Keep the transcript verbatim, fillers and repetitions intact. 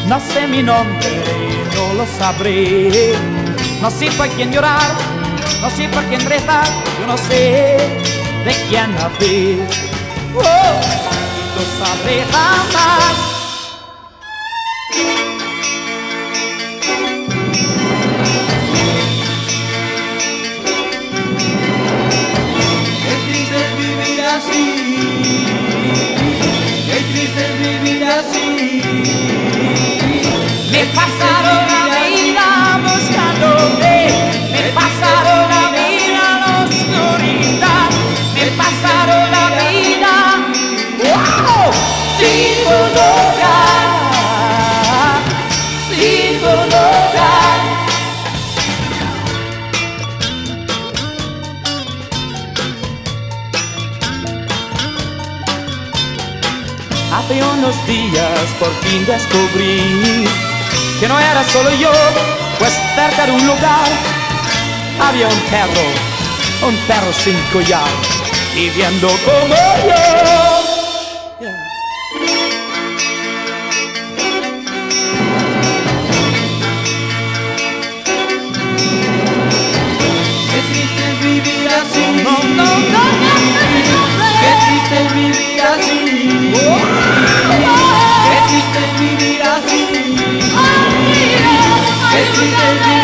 No sé mi nombre y no lo sabré. No sé por quién llorar, no sé por quién rezar. Yo no sé de quién nacer. Oh, y lo sabré jamás. Qué triste es vivir así, qué triste es vivir así. Me pasaron la vida buscándote, me pasaron la vida en la oscuridad, me pasaron la vida, wow, sin tu lugar, sin tu lugar. Hace unos días por fin descubrí que no era solo yo, pues cerca de un lugar había un perro, un perro sin collar, viviendo como yo. Yeah. Qué triste es vivir así, No, no, no, no, no, qué triste es vivir así, qué triste es vivir así, qué triste es vivir así.